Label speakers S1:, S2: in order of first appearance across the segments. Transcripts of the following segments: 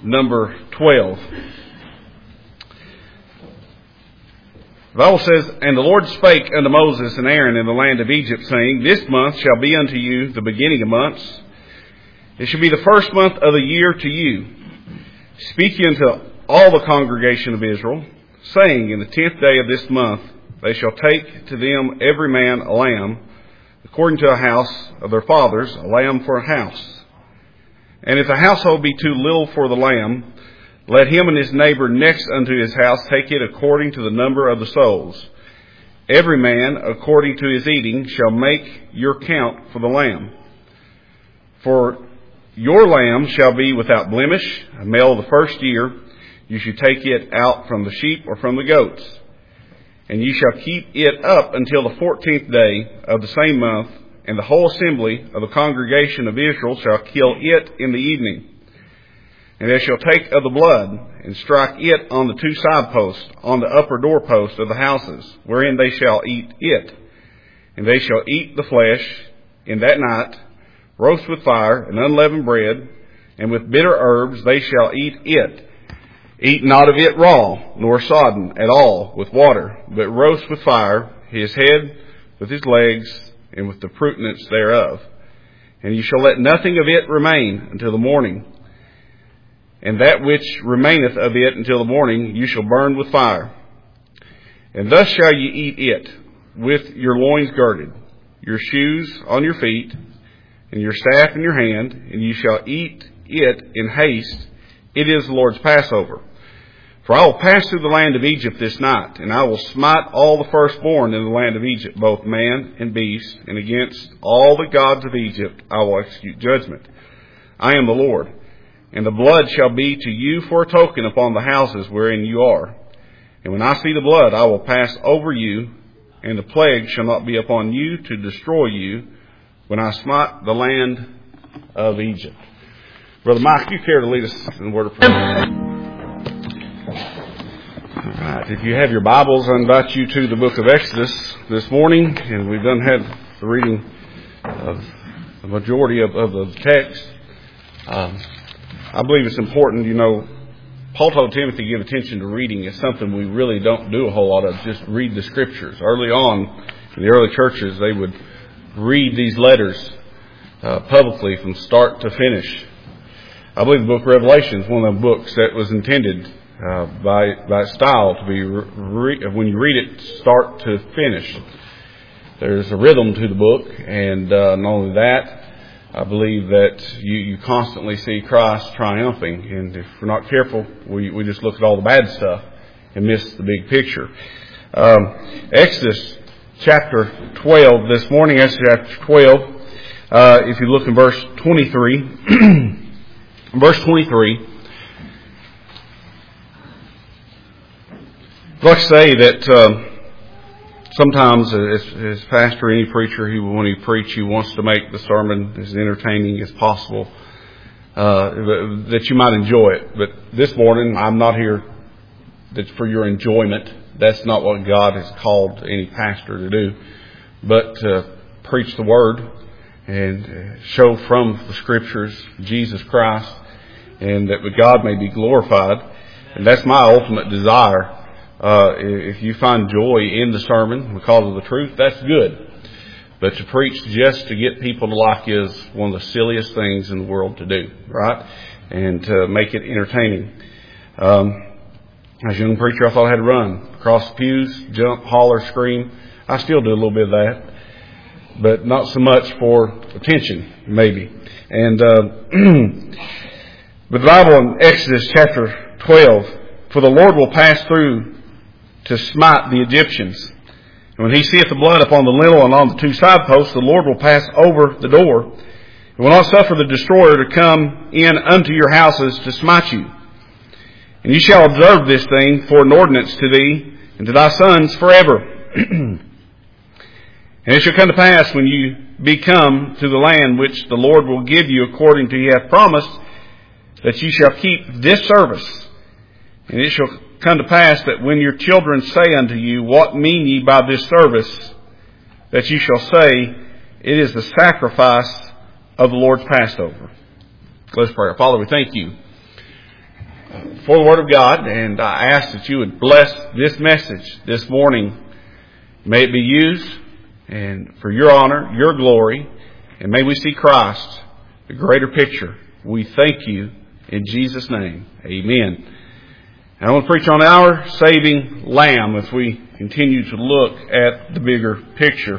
S1: number 12. The Bible says, "And the Lord spake unto Moses and Aaron in the land of Egypt, saying, This month shall be unto you the beginning of months. It shall be the first month of the year to you. Speak ye unto all the congregation of Israel, saying, In the 10th day of this month they shall take to them every man a lamb, according to a house of their fathers, a lamb for a house. And if the household be too little for the lamb, let him and his neighbor next unto his house take it according to the number of the souls. Every man, according to his eating, shall make your count for the lamb. For your lamb shall be without blemish, a male of the first year. You shall take it out from the sheep or from the goats. And ye shall keep it up until the 14th day of the same month, and the whole assembly of the congregation of Israel shall kill it in the evening. And they shall take of the blood, and strike it on the 2 side posts, on the upper doorpost of the houses, wherein they shall eat it. And they shall eat the flesh in that night, roast with fire, and unleavened bread, and with bitter herbs they shall eat it. Eat not of it raw, nor sodden at all with water, but roast with fire, his head with his legs, and with the prutenance thereof. And you shall let nothing of it remain until the morning. And that which remaineth of it until the morning you shall burn with fire. And thus shall ye eat it, with your loins girded, your shoes on your feet, and your staff in your hand, and you shall eat it in haste. It is the Lord's Passover. For I will pass through the land of Egypt this night, and I will smite all the firstborn in the land of Egypt, both man and beast, and against all the gods of Egypt I will execute judgment. I am the Lord. And the blood shall be to you for a token upon the houses wherein you are. And when I see the blood, I will pass over you, and the plague shall not be upon you to destroy you, when I smite the land of Egypt." Brother Mike, you care to lead us in the word of prayer? All right. If you have your Bibles, I invite you to the book of Exodus this morning, and we've had the reading of the majority of the text. I believe it's important, Paul told Timothy to give attention to reading. It's something we really don't do a whole lot of, just read the Scriptures. Early on, in the early churches, they would read these letters publicly from start to finish. I believe the book of Revelation is one of the books that was intended by style to be, when you read it, start to finish. There's a rhythm to the book, and not only that, I believe that you constantly see Christ triumphing, and if we're not careful, we just look at all the bad stuff and miss the big picture. Exodus chapter 12 this morning, Exodus chapter 12, if you look in verse 23, verse 23, I'd like to say that sometimes, as pastor, any preacher, when he preaches, he wants to make the sermon as entertaining as possible, that you might enjoy it. But this morning, I'm not here for your enjoyment. That's not what God has called any pastor to do, but to preach the Word and show from the Scriptures Jesus Christ, and that God may be glorified. And that's my ultimate desire. If you find joy in the sermon because of the truth, that's good. But to preach just to get people to like you is one of the silliest things in the world to do, right? And to make it entertaining. As a young preacher, I thought I had to run across the pews, jump, holler, scream. I still do a little bit of that, but not so much for attention, maybe. And but the Bible in Exodus chapter 12, "For the Lord will pass through to smite the Egyptians. And when he seeth the blood upon the lintel and on the 2 side posts, the Lord will pass over the door, and will not suffer the destroyer to come in unto your houses to smite you. And you shall observe this thing for an ordinance to thee and to thy sons forever. And it shall come to pass when you be come to the land which the Lord will give you according to he hath promised, that ye shall keep this service. And it shall come to pass that when your children say unto you, What mean ye by this service? That ye shall say, It is the sacrifice of the Lord's Passover." Let's pray. Father, we thank you for the Word of God, and I ask that you would bless this message this morning. May it be used and for your honor, your glory, and may we see Christ, the greater picture. We thank you in Jesus' name. Amen. And I want to preach on our saving Lamb as we continue to look at the bigger picture.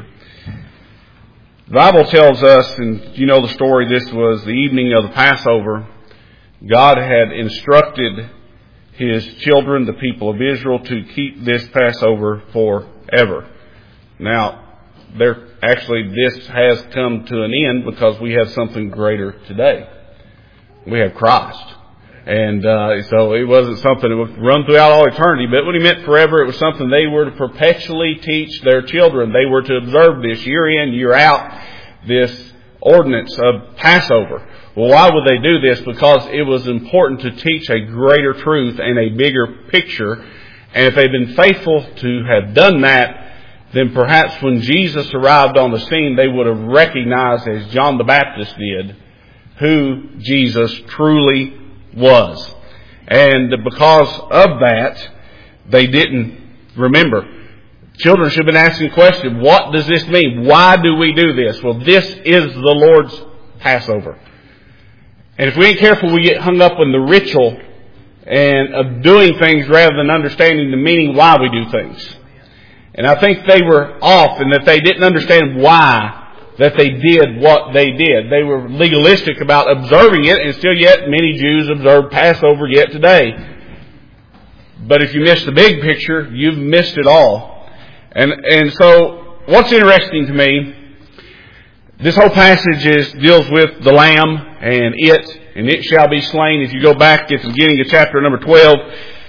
S1: The Bible tells us, and you know the story, this was the evening of the Passover. God had instructed His children, the people of Israel, to keep this Passover forever. Now, this has come to an end because we have something greater today. We have Christ. And so it wasn't something that would run throughout all eternity, but when He meant forever, it was something they were to perpetually teach their children. They were to observe this year in, year out, this ordinance of Passover. Well, why would they do this? Because it was important to teach a greater truth and a bigger picture. And if they'd been faithful to have done that, then perhaps when Jesus arrived on the scene, they would have recognized, as John the Baptist did, who Jesus truly was. And because of that, they didn't remember. Children should have been asking the question, what does this mean? Why do we do this? Well, this is the Lord's Passover. And if we ain't careful, we get hung up in the ritual and of doing things rather than understanding the meaning why we do things. And I think they were off in that they didn't understand why that they did what they did. They were legalistic about observing it, and still yet many Jews observe Passover yet today. But if you miss the big picture, you've missed it all. And so what's interesting to me, this whole passage deals with the Lamb and it shall be slain. If you go back at the beginning of chapter number 12,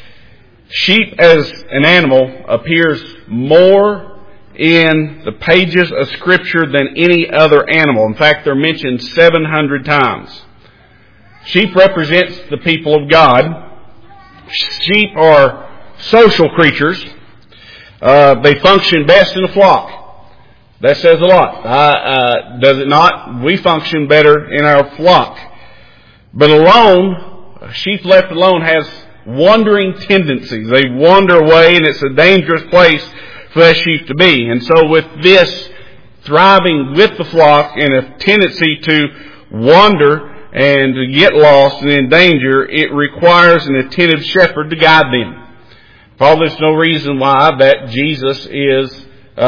S1: sheep as an animal appears more in the pages of Scripture than any other animal. In fact, they're mentioned 700 times. Sheep represents the people of God. Sheep are social creatures. They function best in a flock. That says a lot. Does it not? We function better in our flock. But alone, a sheep left alone has wandering tendencies. They wander away, and it's a dangerous place for that sheep to be. And so with this thriving with the flock and a tendency to wander and to get lost and in danger, it requires an attentive shepherd to guide them. Probably there's no reason why that Jesus is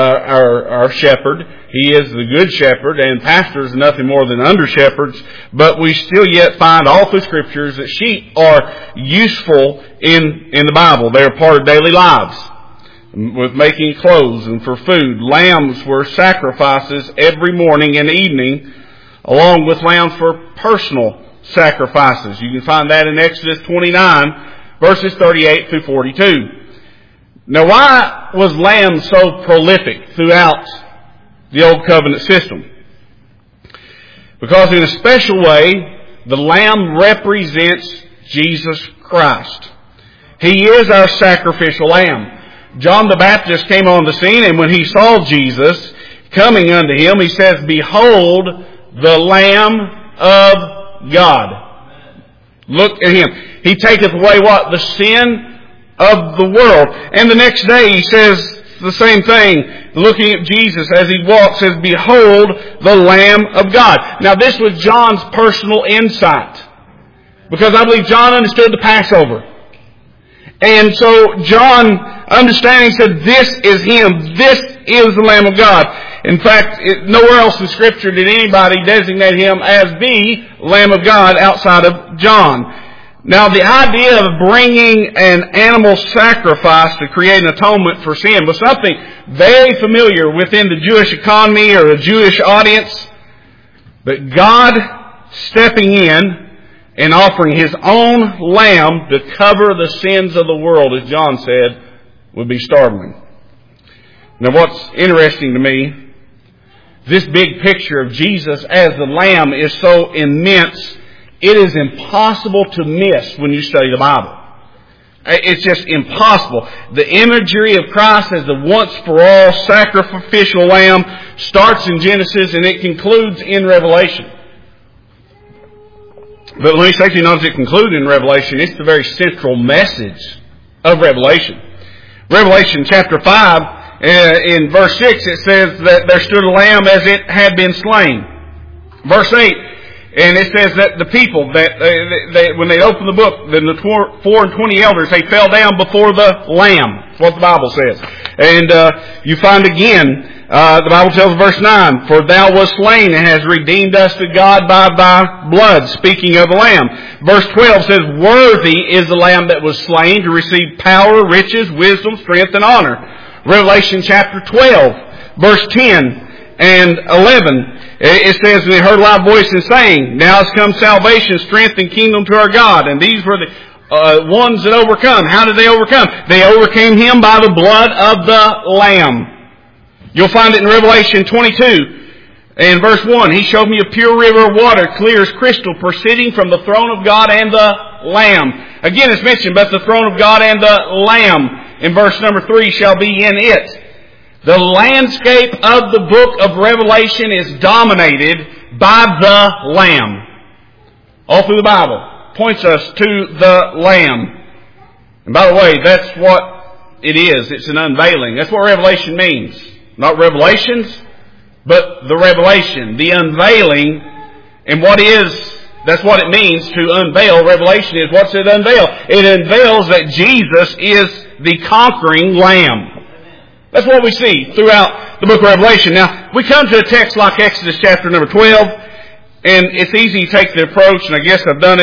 S1: our shepherd. He is the good shepherd, and pastors are nothing more than under shepherds. But we still yet find all through Scriptures that sheep are useful in the Bible. They are part of daily lives, with making clothes and for food. Lambs were sacrifices every morning and evening, along with lambs for personal sacrifices. You can find that in Exodus 29, verses 38 through 42. Now, why was lamb so prolific throughout the Old Covenant system? Because in a special way, the lamb represents Jesus Christ. He is our sacrificial lamb. John the Baptist came on the scene, and when he saw Jesus coming unto him, he says, "Behold, the Lamb of God." Look at him. He taketh away what? The sin of the world. And the next day he says the same thing, looking at Jesus as he walks, says, "Behold, the Lamb of God." Now this was John's personal insight, because I believe John understood the Passover. And so John, understanding, said, "This is Him. This is the Lamb of God." In fact, nowhere else in Scripture did anybody designate Him as the Lamb of God outside of John. Now, the idea of bringing an animal sacrifice to create an atonement for sin was something very familiar within the Jewish economy or the Jewish audience. But God stepping in and offering His own lamb to cover the sins of the world, as John said, would be startling. Now, what's interesting to me, this big picture of Jesus as the lamb is so immense, it is impossible to miss when you study the Bible. It's just impossible. The imagery of Christ as the once-for-all sacrificial lamb starts in Genesis and it concludes in Revelation. But let me say to you, not as it concluded in Revelation, it's the very central message of Revelation. Revelation chapter 5, in verse 6, it says that there stood a lamb as it had been slain. Verse 8, and it says that the people, that when they opened the book, the 24 elders, they fell down before the Lamb. That's what the Bible says. And you find again, the Bible tells verse 9, for thou wast slain and hast redeemed us to God by thy blood, speaking of the Lamb. Verse 12 says, worthy is the Lamb that was slain to receive power, riches, wisdom, strength, and honor. Revelation chapter 12, verse 10 and 11, it says, and they heard a loud voice and saying, now has come salvation, strength, and kingdom to our God. And these were the ones that overcome. How did they overcome? They overcame him by the blood of the Lamb. You'll find it in Revelation 22 and verse 1. He showed me a pure river of water, clear as crystal, proceeding from the throne of God and the Lamb. Again, it's mentioned, but the throne of God and the Lamb, in verse number 3, shall be in it. The landscape of the book of Revelation is dominated by the Lamb. All through the Bible points us to the Lamb. And by the way, that's what it is. It's an unveiling. That's what Revelation means. Not revelations, but the revelation, the unveiling. And that's what it means to unveil. Revelation is, what's it unveil? It unveils that Jesus is the conquering Lamb. That's what we see throughout the book of Revelation. Now, we come to a text like Exodus chapter number 12, and it's easy to take the approach, and I guess I've done it.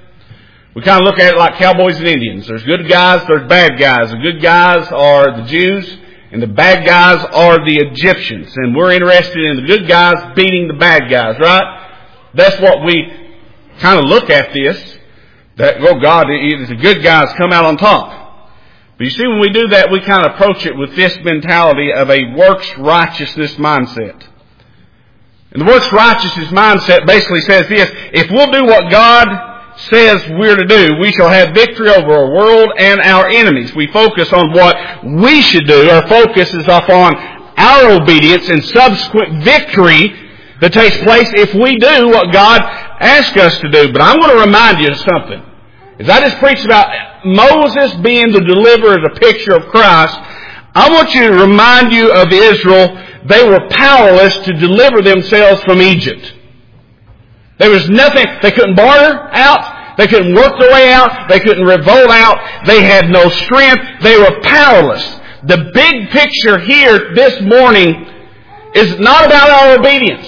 S1: We kind of look at it like cowboys and Indians. There's good guys, there's bad guys. The good guys are the Jews, and the bad guys are the Egyptians. And we're interested in the good guys beating the bad guys, right? That's what we kind of look at this. That, oh God, the good guys come out on top. But you see, when we do that, we kind of approach it with this mentality of a works righteousness mindset. And the works righteousness mindset basically says this: if we'll do what God says we're to do, we shall have victory over our world and our enemies. We focus on what we should do. Our focus is upon our obedience and subsequent victory that takes place if we do what God asks us to do. But I'm going to remind you of something. As I just preached about Moses being the deliverer, the picture of Christ, I want you to remind you of Israel. They were powerless to deliver themselves from Egypt. There was nothing. They couldn't barter out. They couldn't work their way out. They couldn't revolt out. They had no strength. They were powerless. The big picture here this morning is not about our obedience.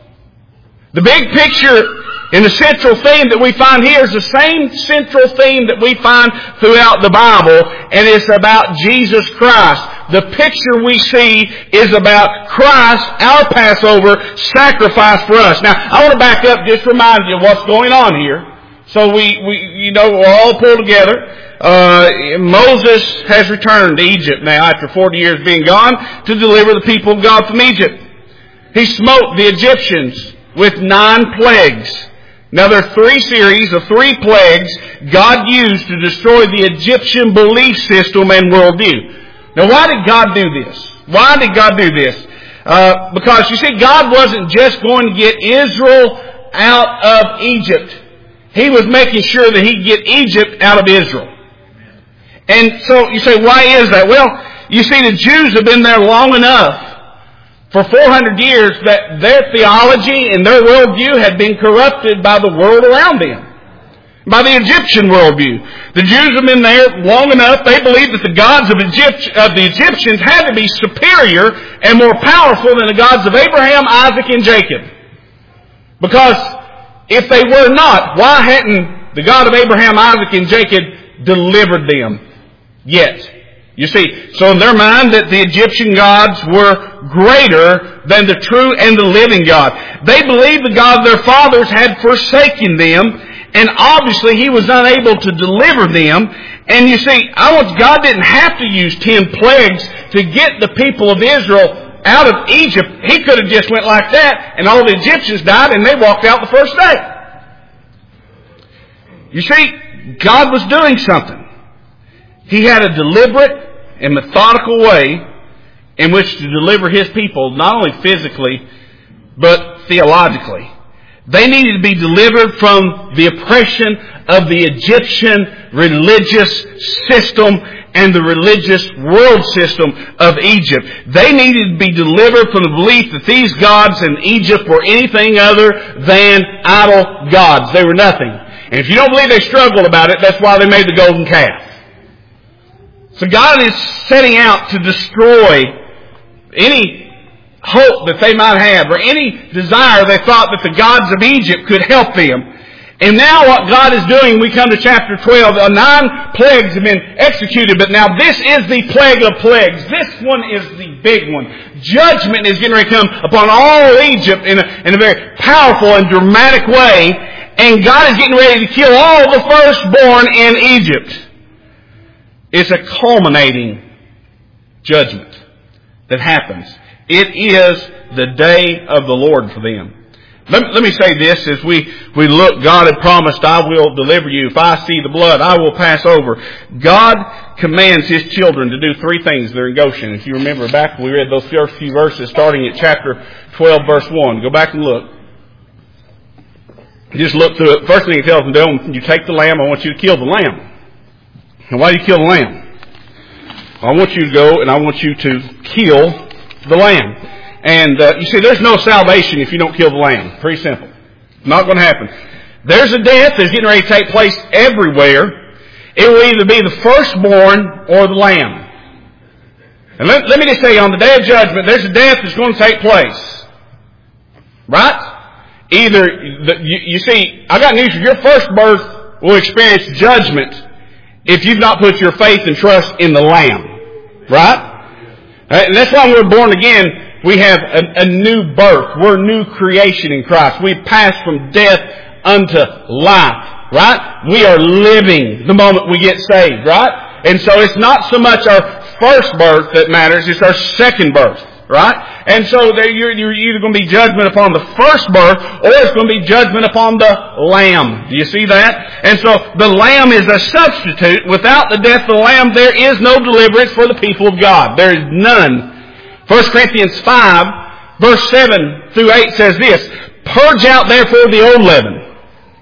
S1: The big picture and the central theme that we find here is the same central theme that we find throughout the Bible, and it's about Jesus Christ. The picture we see is about Christ, our Passover sacrifice for us. Now, I want to back up, just remind you of what's going on here. So we're all pulled together. Moses has returned to Egypt now after 40 years being gone to deliver the people of God from Egypt. He smote the Egyptians with 9 plagues. Now there are 3 series of 3 plagues God used to destroy the Egyptian belief system and worldview. Now why did God do this? Why did God do this? Because you see, God wasn't just going to get Israel out of Egypt. He was making sure that He'd get Egypt out of Israel. And so you say, why is that? Well, you see, the Jews have been there long enough for 400 years that their theology and their worldview had been corrupted by the world around them. By the Egyptian worldview. The Jews have been there long enough. They believed that the gods of the Egyptians had to be superior and more powerful than the gods of Abraham, Isaac, and Jacob. Because if they were not, why hadn't the God of Abraham, Isaac, and Jacob delivered them yet? You see, so in their mind that the Egyptian gods were greater than the true and the living God. They believed the God of their fathers had forsaken them, and obviously He was unable to deliver them. And you see, God didn't have to use 10 plagues to get the people of Israel out of Egypt. He could have just went like that, and all the Egyptians died, and they walked out the first day. You see, God was doing something. He had a deliberate and methodical way in which to deliver His people, not only physically, but theologically. They needed to be delivered from the oppression of the Egyptian religious system and the religious world system of Egypt. They needed to be delivered from the belief that these gods in Egypt were anything other than idol gods. They were nothing. And if you don't believe they struggled about it, that's why they made the golden calf. So God is setting out to destroy any hope that they might have or any desire they thought that the gods of Egypt could help them. And now what God is doing, we come to chapter 12, 9 plagues have been executed, but now this is the plague of plagues. This one is the big one. Judgment is getting ready to come upon all Egypt in a very powerful and dramatic way, and God is getting ready to kill all the firstborn in Egypt. It's a culminating judgment that happens. It is the day of the Lord for them. Let me say this as we look. God had promised, I will deliver you. If I see the blood, I will pass over. God commands His children to do 3 things during Goshen. If you remember back, we read those first few verses starting at chapter 12, verse 1. Go back and look. Just look through it. First thing He tells them to do, when you take the lamb, I want you to kill the lamb. And why do you kill the lamb? I want you to go and I want you to kill the lamb. And you see, there's no salvation if you don't kill the lamb. Pretty simple. Not going to happen. There's a death that's getting ready to take place everywhere. It will either be the firstborn or the lamb. And let me just say, on the day of judgment, there's a death that's going to take place. Right? Either, you see, I got news for you. Your first birth will experience judgment if you've not put your faith and trust in the lamb. Right? And that's why we're born again. We have a new birth. We're a new creation in Christ. We've passed from death unto life. Right? We are living the moment we get saved. Right? And so it's not so much our first birth that matters. It's our second birth. Right? And so you're either going to be judgment upon the first birth or it's going to be judgment upon the lamb. Do you see that? And so the lamb is a substitute. Without the death of the lamb, there is no deliverance for the people of God. There is none. 1 Corinthians 5, verse 7 through 8 says this, Purge out therefore the old leaven,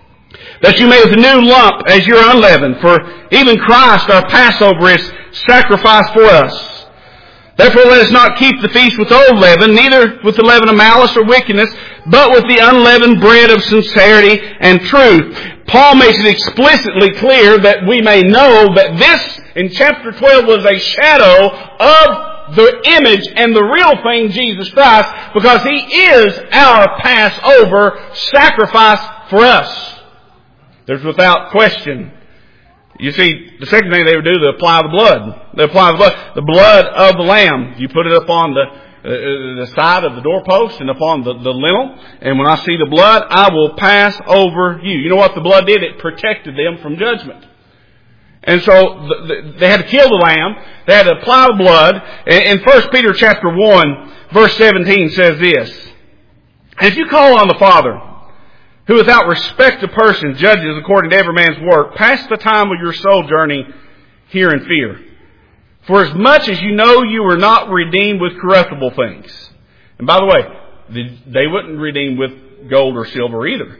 S1: that you may with a new lump as your unleavened. For even Christ our Passover is sacrificed for us. Therefore let us not keep the feast with old leaven, neither with the leaven of malice or wickedness, but with the unleavened bread of sincerity and truth. Paul makes it explicitly clear that we may know that this, in chapter 12, was a shadow of the image and the real thing, Jesus Christ, because He is our Passover sacrifice for us. There's without question. You see, the second thing they would do, they apply the blood. They apply the blood. The blood of the lamb. You put it upon the side of the doorpost and upon the lintel. And when I see the blood, I will pass over you. You know what the blood did? It protected them from judgment. And so they had to kill the lamb. They had to apply the blood. In 1 Peter chapter 1, verse 17 says this, And if you call on the Father, who without respect of person judges according to every man's work, pass the time of your sojourning here in fear. For as much as you know you were not redeemed with corruptible things. And by the way, they wouldn't redeem with gold or silver either.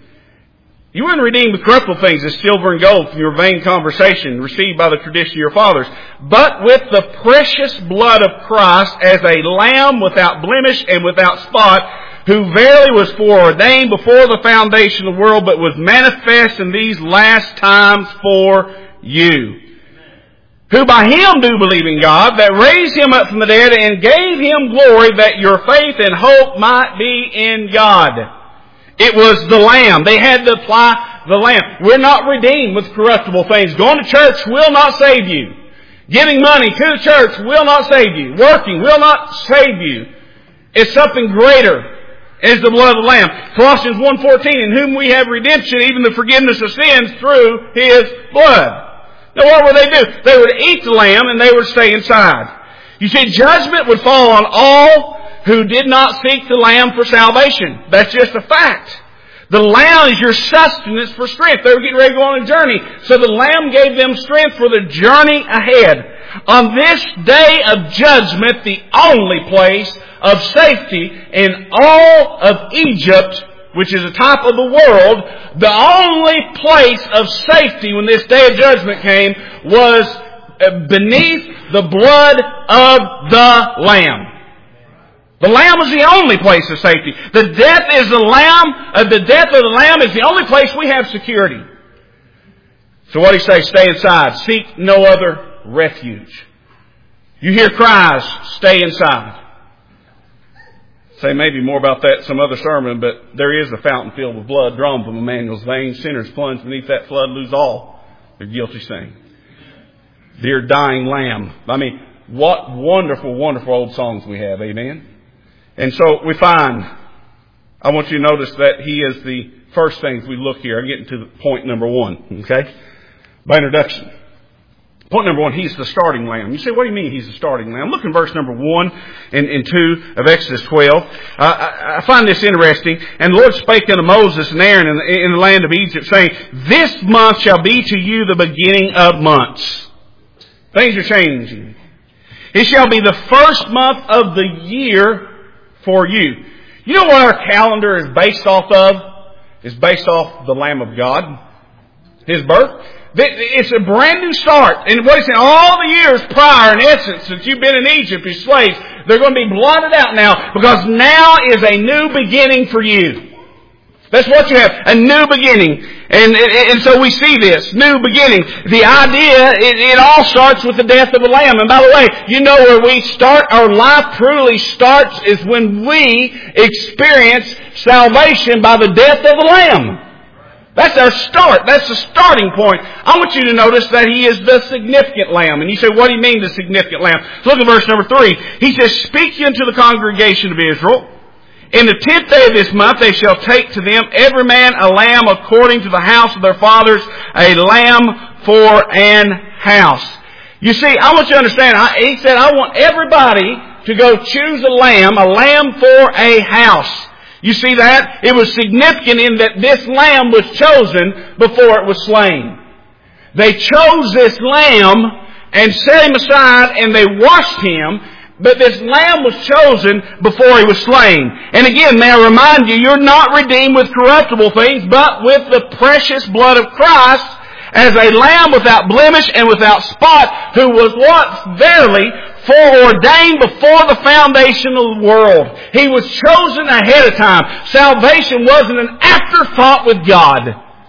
S1: You weren't redeemed with corruptible things as silver and gold from your vain conversation received by the tradition of your fathers, but with the precious blood of Christ as a lamb without blemish and without spot, who verily was foreordained before the foundation of the world, but was manifest in these last times for you. Who by Him do believe in God, that raised Him up from the dead and gave Him glory, that your faith and hope might be in God. It was the Lamb. They had to apply the Lamb. We're not redeemed with corruptible things. Going to church will not save you. Giving money to the church will not save you. Working will not save you. It's something greater. Is the blood of the Lamb. Colossians 1:14, in whom we have redemption, even the forgiveness of sins through His blood. Now what would they do? They would eat the lamb and they would stay inside. You see, judgment would fall on all who did not seek the lamb for salvation. That's just a fact. The lamb is your sustenance for strength. They were getting ready to go on a journey. So the lamb gave them strength for the journey ahead. On this day of judgment, the only place of safety in all of Egypt which is a type of the world, the only place of safety when this day of judgment came was beneath the blood of the Lamb. The Lamb was the only place of safety. The death of the Lamb is the only place we have security. So what do you say? Stay inside. Seek no other refuge. You hear cries, stay inside. Say maybe more about that in some other sermon, but there is a fountain filled with blood drawn from Emmanuel's veins. Sinners plunge beneath that flood lose all their guilty stain. Dear dying Lamb. I mean, what wonderful, wonderful old songs we have. Amen. And so we find, I want you to notice that He is the first things we look here. I'm getting to point number 1. Okay? By introduction. Point number 1, He's the starting Lamb. You say, what do you mean He's the starting Lamb? Look in verse number 1 and 2 of Exodus 12. I find this interesting. And the Lord spake unto Moses and Aaron in the land of Egypt, saying, This month shall be to you the beginning of months. Things are changing. It shall be the first month of the year for you. You know what our calendar is based off of? It's based off the Lamb of God. His birth. It's a brand new start. And what he's saying, all the years prior, in essence, that you've been in Egypt as slaves, they're going to be blotted out now, because now is a new beginning for you. That's what you have, a new beginning. And so we see this, new beginning. The idea, it all starts with the death of the Lamb. And by the way, you know where we start, our life truly starts, is when we experience salvation by the death of the Lamb. That's our start. That's the starting point. I want you to notice that He is the significant Lamb. And you say, what do you mean the significant Lamb? Look at verse number 3. He says, Speak ye unto the congregation of Israel. In the 10th day of this month they shall take to them every man a lamb according to the house of their fathers, a lamb for an house. You see, I want you to understand, he said, I want everybody to go choose a lamb for a house. You see that? It was significant in that this lamb was chosen before it was slain. They chose this lamb and set him aside and they washed him. But this lamb was chosen before he was slain. And again, may I remind you, you're not redeemed with corruptible things, but with the precious blood of Christ, as a lamb without blemish and without spot, who was what? Verily foreordained before the foundation of the world. He was chosen ahead of time. Salvation wasn't an afterthought with God.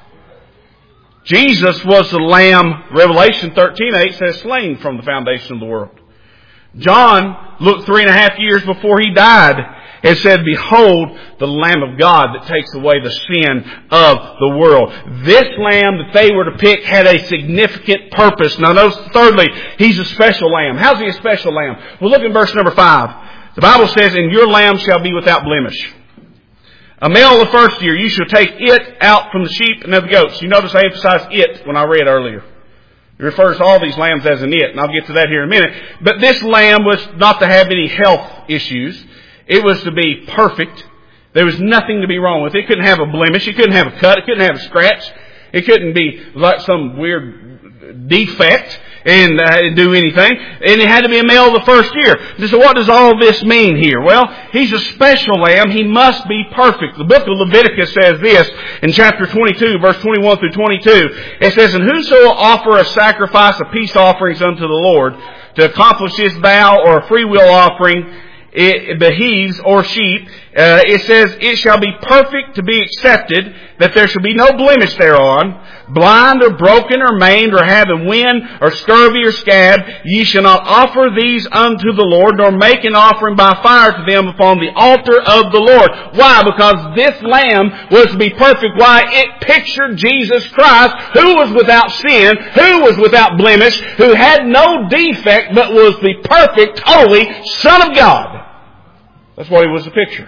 S1: Jesus was the lamb, Revelation 13:8 says, slain from the foundation of the world. John looked 3.5 years before he died and said, Behold the Lamb of God that takes away the sin of the world. This lamb that they were to pick had a significant purpose. Now notice, thirdly, He's a special lamb. How's He a special lamb? Well, look in verse number 5. The Bible says, And your lamb shall be without blemish. A male of the first year, you shall take it out from the sheep and of the goats. You notice I emphasized it when I read earlier. It refers to all these lambs as an it, and I'll get to that here in a minute. But this lamb was not to have any health issues. It was to be perfect. There was nothing to be wrong with it. It couldn't have a blemish. It couldn't have a cut. It couldn't have a scratch. It couldn't be like some weird defect and do anything. And it had to be a male of the first year. So what does all this mean here? Well, He's a special lamb. He must be perfect. The book of Leviticus says this in chapter 22, verse 21 through 22. It says, And whoso will offer a sacrifice of peace offerings unto the Lord to accomplish his vow or a free will offering, beeves or sheep, it says, It shall be perfect to be accepted, that there shall be no blemish thereon, blind or broken or maimed or having wind or scurvy or scab. Ye shall not offer these unto the Lord, nor make an offering by fire to them upon the altar of the Lord. Why? Because this lamb was to be perfect. Why? It pictured Jesus Christ, who was without sin, who was without blemish, who had no defect, but was the perfect, holy Son of God. That's what He was a picture.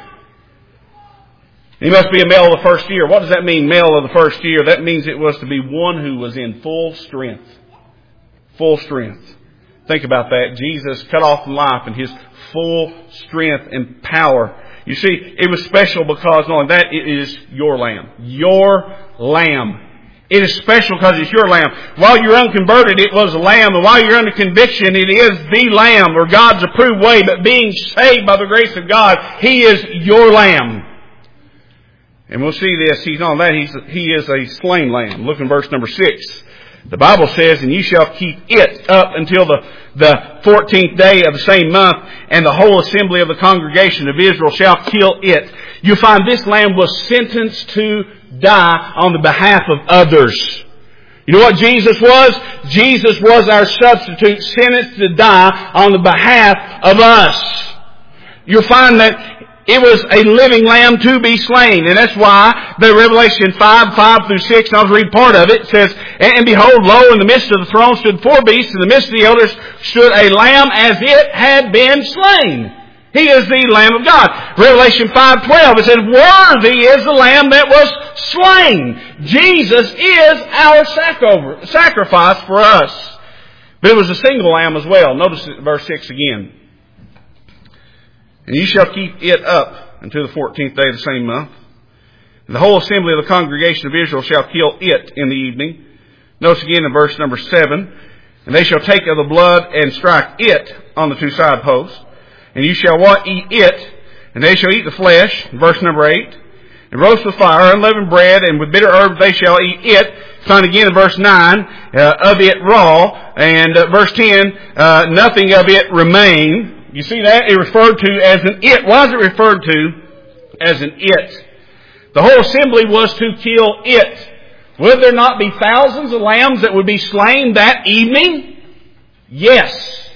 S1: He must be a male of the first year. What does that mean, male of the first year? That means it was to be one who was in full strength. Full strength. Think about that. Jesus cut off from life in His full strength and power. You see, it was special because not only that, it is your lamb. Your lamb. It is special because it's your lamb. While you're unconverted, it was a lamb. And while you're under conviction, it is the lamb, or God's approved way. But being saved by the grace of God, He is your lamb. And we'll see this. He is a slain lamb. Look in verse number 6. The Bible says, and you shall keep it up until the 14th day of the same month, and the whole assembly of the congregation of Israel shall kill it. You find this lamb was sentenced to die on the behalf of others. You know what Jesus was? Jesus was our substitute, sentenced to die on the behalf of us. You'll find that it was a living lamb to be slain. And that's why the Revelation 5 through 6, and I'll read part of it, says, and behold, lo, in the midst of the throne stood 4 beasts, in the midst of the elders stood a lamb as it had been slain. He is the Lamb of God. Revelation 5:12, it says, worthy is the Lamb that was slain. Jesus is our sacrifice for us. But it was a single lamb as well. Notice verse 6 again. And you shall keep it up until the 14th day of the same month. The whole assembly of the congregation of Israel shall kill it in the evening. Notice again in verse number 7. And they shall take of the blood and strike it on the 2 side posts. And you shall eat it, and they shall eat the flesh. Verse number 8. And roast with fire, unleavened bread, and with bitter herbs they shall eat it. Find again in verse 9, of it raw. And verse 10, nothing of it remain. You see that? It referred to as an it. Why is it referred to as an it? The whole assembly was to kill it. Would there not be thousands of lambs that would be slain that evening? Yes.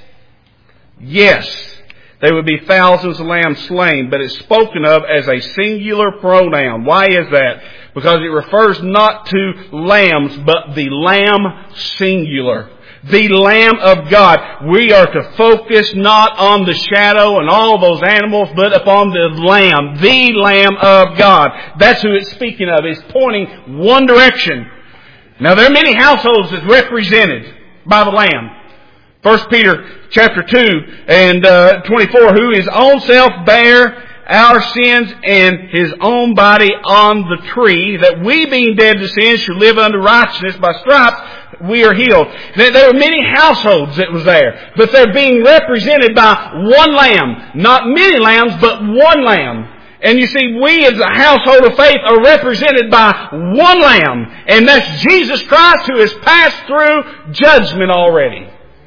S1: Yes. There would be thousands of lambs slain, but it's spoken of as a singular pronoun. Why is that? Because it refers not to lambs, but the lamb singular. The Lamb of God. We are to focus not on the shadow and all those animals, but upon the Lamb. The Lamb of God. That's who it's speaking of. It's pointing one direction. Now there are many households that's represented by the Lamb. 1 Peter chapter 2 and 24, who his own self bare our sins and his own body on the tree, that we being dead to sin should live unto righteousness. By stripes we are healed. There were many households that was there, but they're being represented by one lamb. Not many lambs, but one lamb. And you see, we as a household of faith are represented by one lamb, and that's Jesus Christ, who has passed through judgment already.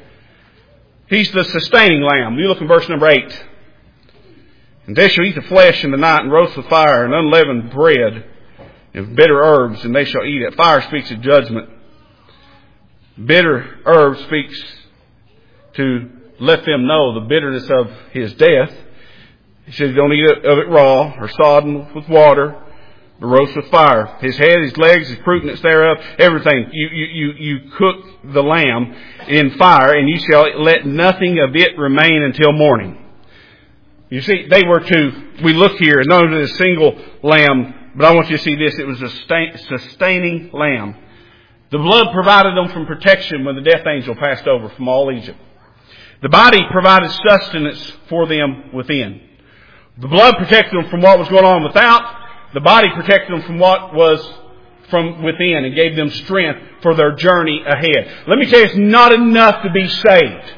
S1: He's the sustaining lamb. You look in verse number 8. And they shall eat the flesh in the night, and roast with fire, and unleavened bread, and bitter herbs, and they shall eat it. Fire speaks of judgment. Bitter herbs speaks to let them know the bitterness of his death. He says, don't eat of it raw, or sodden with water, but roast with fire. His head, his legs, his crudeness thereof, everything. You cook the lamb in fire, and you shall let nothing of it remain until morning. You see, they were we look here, and not only a single lamb, but I want you to see this. It was a sustaining lamb. The blood provided them from protection when the death angel passed over from all Egypt. The body provided sustenance for them within. The blood protected them from what was going on without. The body protected them from what was from within and gave them strength for their journey ahead. Let me tell you, it's not enough to be saved.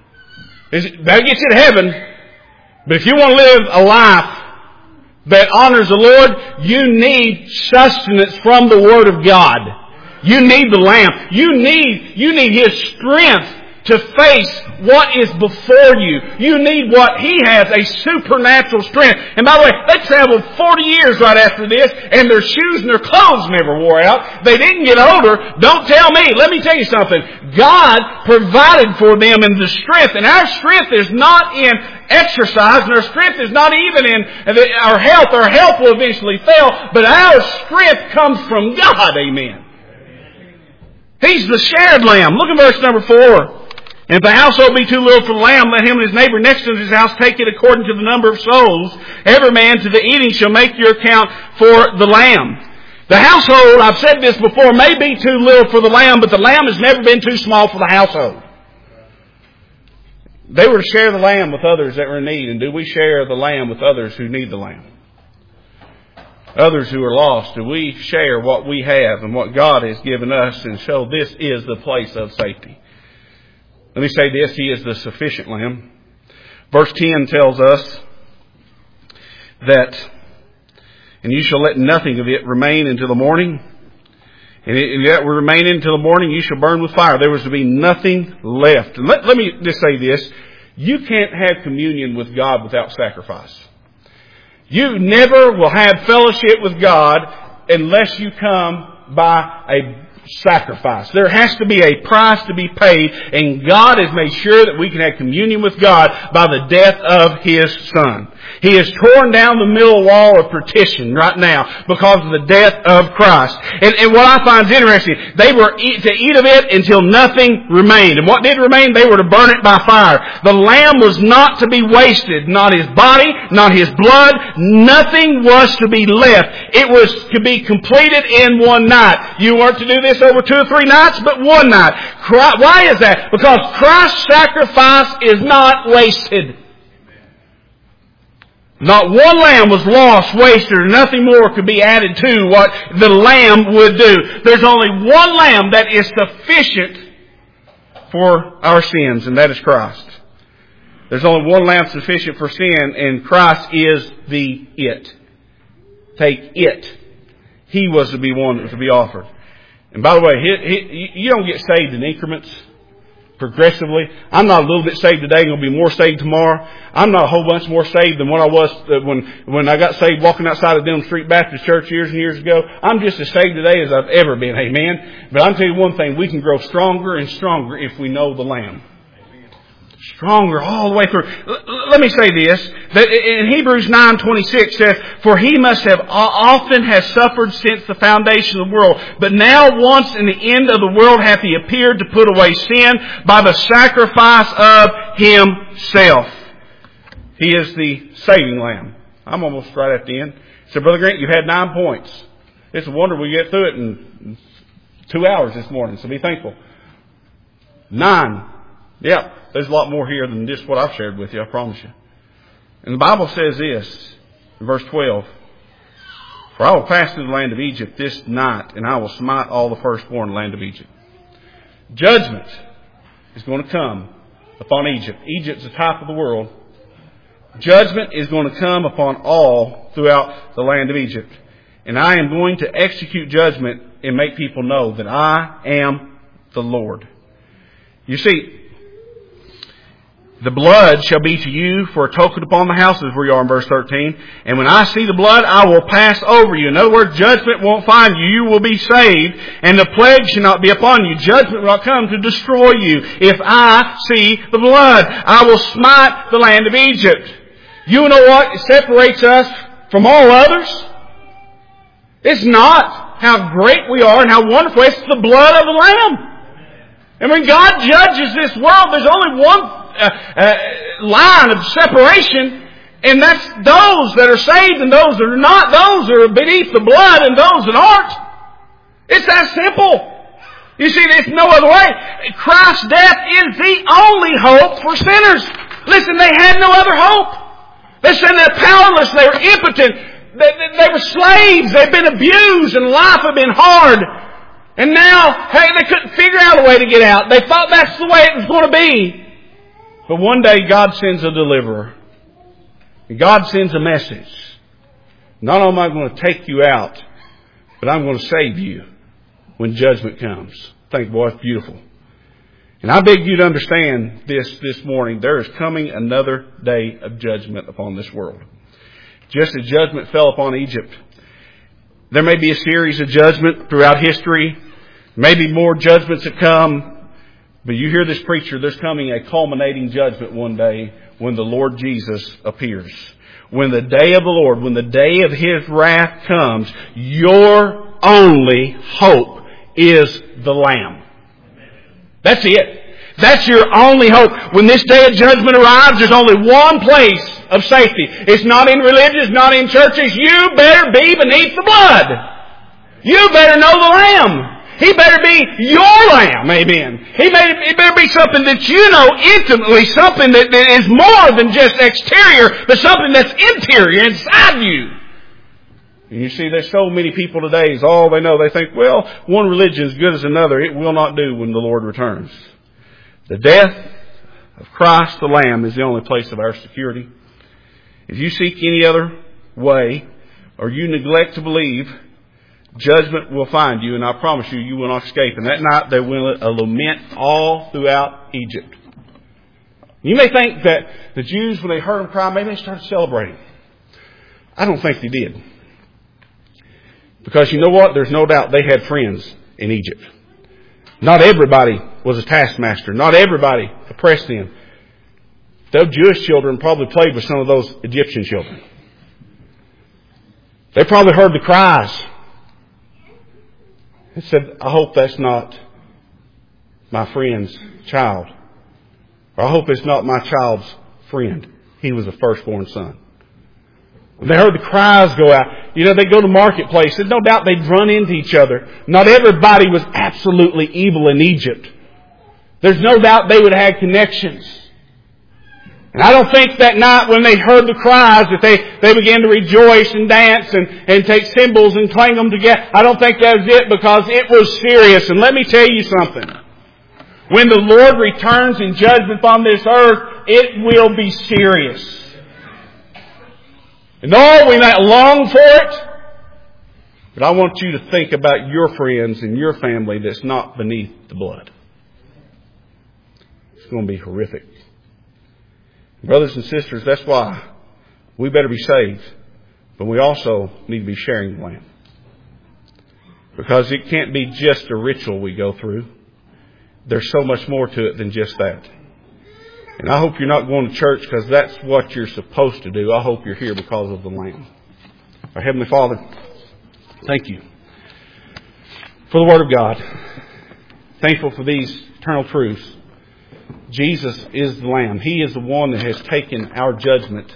S1: That gets you to heaven. But if you want to live a life that honors the Lord, you need sustenance from the Word of God. You need the Lamb. You need His strength to face what is before you. You need what He has, a supernatural strength. And by the way, they traveled 40 years right after this, and their shoes and their clothes never wore out. They didn't get older. Don't tell me. Let me tell you something. God provided for them in the strength. And our strength is not in exercise, and our strength is not even in our health. Our health will eventually fail, but our strength comes from God. Amen. He's the shared lamb. Look at verse number 4. And if the household be too little for the lamb, let him and his neighbor next to his house take it according to the number of souls. Every man to the eating shall make your account for the lamb. The household, I've said this before, may be too little for the lamb, but the lamb has never been too small for the household. They were to share the lamb with others that were in need. And do we share the lamb with others who need the lamb? Others who are lost, do we share what we have and what God has given us and show this is the place of safety? Let me say this, He is the sufficient lamb. Verse 10 tells us that and you shall let nothing of it remain until the morning. And if that will remain until the morning, you shall burn with fire. There was to be nothing left. And let me just say this. You can't have communion with God without sacrifice. You never will have fellowship with God unless you come by a sacrifice. There has to be a price to be paid, and God has made sure that we can have communion with God by the death of His Son. He has torn down the middle wall of partition right now because of the death of Christ. And what I find interesting, they were to eat of it until nothing remained. And what did remain? They were to burn it by fire. The Lamb was not to be wasted. Not His body, not His blood. Nothing was to be left. It was to be completed in one night. You weren't to do this over 2 or 3 nights, but one night. Why is that? Because Christ's sacrifice is not wasted. Not one lamb was lost, wasted, or nothing more could be added to what the lamb would do. There's only one lamb that is sufficient for our sins, and that is Christ. There's only one lamb sufficient for sin, and Christ is the it. Take it. He was to be one that was to be offered. And by the way, you don't get saved in increments. Progressively. I'm not a little bit saved today, going to be more saved tomorrow. I'm not a whole bunch more saved than what I was when I got saved walking outside of Denham Street Baptist Church years and years ago. I'm just as saved today as I've ever been. Amen. But I'll tell you one thing, we can grow stronger and stronger if we know the Lamb. Stronger all the way through. Let me say this. That in Hebrews 9:26 says, "For He must have often has suffered since the foundation of the world. But now once in the end of the world hath He appeared to put away sin by the sacrifice of Himself." He is the saving Lamb. I'm almost right at the end. So Brother Grant, you had 9 points. It's a wonder we get through it in 2 hours this morning. So be thankful. 9. Yep. There's a lot more here than just what I've shared with you, I promise you. And the Bible says this, in verse 12, "For I will pass through the land of Egypt this night, and I will smite all the firstborn in the land of Egypt." Judgment is going to come upon Egypt. Egypt's the type of the world. Judgment is going to come upon all throughout the land of Egypt. And I am going to execute judgment and make people know that I am the Lord. You see, the blood shall be to you for a token upon the houses, where you are in verse 13. "And when I see the blood, I will pass over you." In other words, judgment won't find you. You will be saved, and the plague shall not be upon you. Judgment will not come to destroy you. If I see the blood, I will smite the land of Egypt. You know what separates us from all others? It's not how great we are and how wonderful. It's the blood of the Lamb. And when God judges this world, there's only one line of separation, and that's those that are saved and those that are not. Those that are beneath the blood and those that aren't. It's that simple. You see, there's no other way. Christ's death is the only hope for sinners. Listen, they had no other hope. They said they're powerless, they were impotent, they were slaves, they've been abused, and life had been hard. And now, hey, they couldn't figure out a way to get out. They thought that's the way it was going to be. But one day God sends a deliverer. And God sends a message. Not only am I going to take you out, but I'm going to save you when judgment comes. Think, boy, it's beautiful. And I beg you to understand this morning. There is coming another day of judgment upon this world. Just as judgment fell upon Egypt, there may be a series of judgment throughout history. Maybe more judgments that come. But you hear this preacher, there's coming a culminating judgment one day when the Lord Jesus appears. When the day of the Lord, when the day of His wrath comes, your only hope is the Lamb. That's it. That's your only hope. When this day of judgment arrives, there's only one place of safety. It's not in religion, it's not in churches. You better be beneath the blood. You better know the Lamb. He better be your Lamb, amen. He better be something that you know intimately, something that is more than just exterior, but something that's interior, inside you. And you see, there's so many people today, is all they know. They think, well, one religion is good as another. It will not do when the Lord returns. The death of Christ the Lamb is the only place of our security. If you seek any other way, or you neglect to believe, judgment will find you, and I promise you, you will not escape. And that night there went a lament all throughout Egypt. You may think that the Jews, when they heard them cry, maybe they started celebrating. I don't think they did. Because you know what? There's no doubt they had friends in Egypt. Not everybody was a taskmaster. Not everybody oppressed them. Those Jewish children probably played with some of those Egyptian children. They probably heard the cries and said, I hope that's not my friend's child. Or I hope it's not my child's friend. He was a firstborn son. When they heard the cries go out, they go to marketplace, and no doubt they'd run into each other. Not everybody was absolutely evil in Egypt. There's no doubt they would have had connections. And I don't think that night when they heard the cries that they began to rejoice and dance and take cymbals and clang them together. I don't think that was it, because it was serious. And let me tell you something. When the Lord returns in judgment upon this earth, it will be serious. And we might long for it, but I want you to think about your friends and your family that's not beneath the blood. It's going to be horrific. Brothers and sisters, that's why we better be saved, but we also need to be sharing the Lamb. Because it can't be just a ritual we go through. There's so much more to it than just that. And I hope you're not going to church because that's what you're supposed to do. I hope you're here because of the Lamb. Our Heavenly Father, thank you for the Word of God. Thankful for these eternal truths. Jesus is the Lamb. He is the one that has taken our judgment.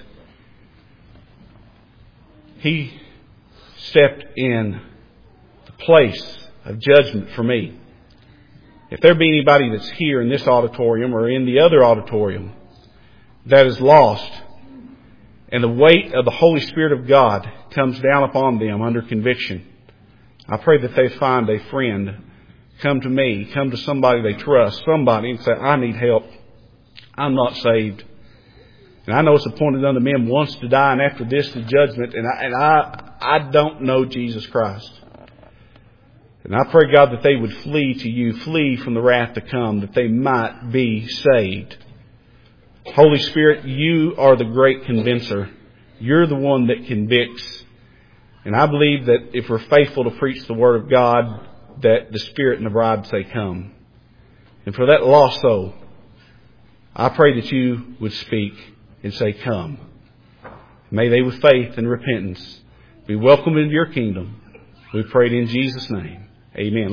S1: He stepped in the place of judgment for me. If there be anybody that's here in this auditorium or in the other auditorium that is lost, and the weight of the Holy Spirit of God comes down upon them under conviction, I pray that they find a friend. Come to me. Come to somebody they trust. Somebody and say, I need help. I'm not saved. And I know it's appointed unto men once to die, and after this the judgment. And I don't know Jesus Christ. And I pray, God, that they would flee to you, flee from the wrath to come, that they might be saved. Holy Spirit, you are the great convincer. You're the one that convicts. And I believe that if we're faithful to preach the Word of God, that the Spirit and the bride say, come. And for that lost soul, I pray that you would speak and say, come. May they with faith and repentance be welcomed into your kingdom. We pray it in Jesus' name. Amen.